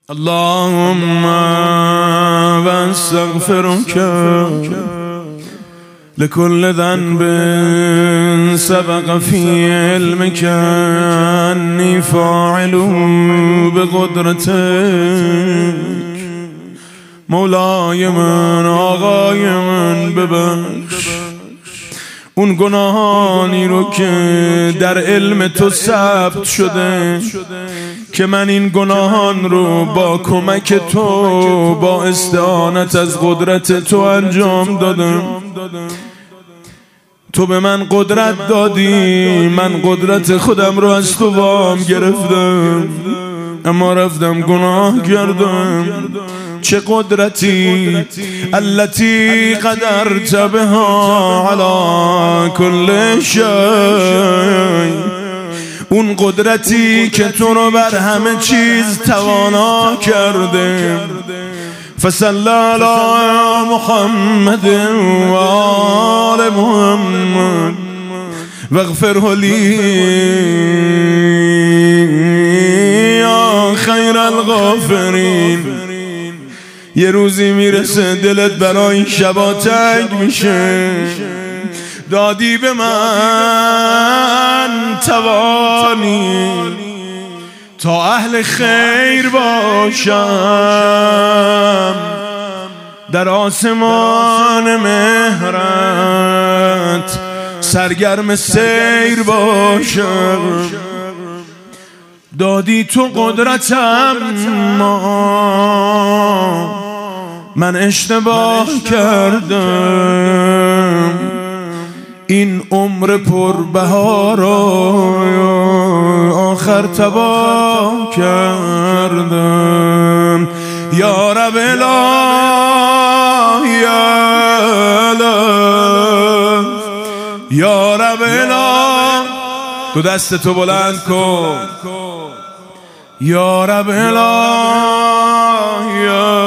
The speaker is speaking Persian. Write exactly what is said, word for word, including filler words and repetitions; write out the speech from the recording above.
اللهم واستغفرك لكل ذنب سبق في علمك أني فاعل بقدرتك. مولای من، آقای من، ببخش اون گناهانی رو که در علم تو ثبت شده که من این گناهان رو با کمک تو، با استعانت از قدرت تو انجام دادم. تو به من قدرت دادی، من قدرت خودم رو از تو وام گرفتم، اما رفتم گناه کردم. چه قدرتی التي قدرت بها على كل شيء، اون قدرتی که تو رو بر همه چیز توانا کرده. فصلی علی محمد و آل محمد واغفره لی یا خیر الغافرین. یه روزی میرسه دلت برای این شبا تنگ میشه، دادی به من توانی تا اهل خیر باشم، در آسمان مهرت سرگرم سیر باشم. دادی تو قدرتم، من اشتباه کردم. این عمر پربها را آخر تباه کردم. یا رب اله یا رب اله، تو دست تو بلند کن. یا رب اله